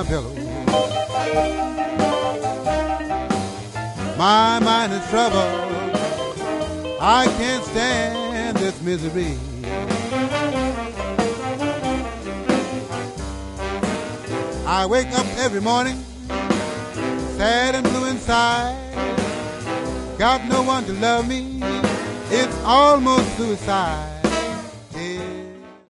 pillow. My mind is troubled. I can't stand this misery. I wake up every morning, sad and blue inside. Got no one to love me. It's almost suicide.